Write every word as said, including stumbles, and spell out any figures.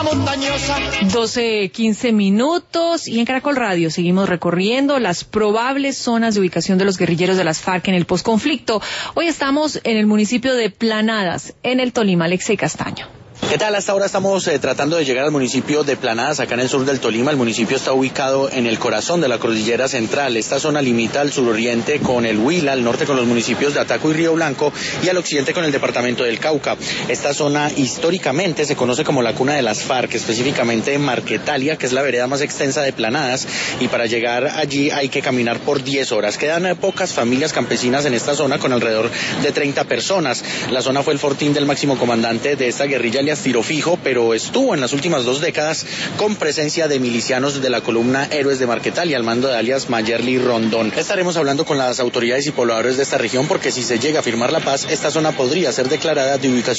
zona montañosa. doce, quince minutos y en Caracol Radio seguimos recorriendo las probables zonas de ubicación de los guerrilleros de las FARC en el posconflicto. Hoy estamos en el municipio de Planadas, en el Tolima. Alexei Castaño. ¿Qué tal? Hasta ahora estamos eh, tratando de llegar al municipio de Planadas, acá en el sur del Tolima. El municipio está ubicado en el corazón de la cordillera central. Esta zona limita al suroriente con el Huila, al norte con los municipios de Ataco y Río Blanco y al occidente con el departamento del Cauca. Esta zona históricamente se conoce como la cuna de las FARC, específicamente en Marquetalia, que es la vereda más extensa de Planadas, y para llegar allí hay que caminar por diez horas. Quedan eh, pocas familias campesinas en esta zona, con alrededor de treinta personas. La zona fue el fortín del máximo comandante de esta guerrilla, alias Tiro Fijo, pero estuvo en las últimas dos décadas con presencia de milicianos de la columna Héroes de Marquetalia, al mando de alias Mayerly Rondón. Estaremos hablando con las autoridades y pobladores de esta región, porque si se llega a firmar la paz, esta zona podría ser declarada de ubicación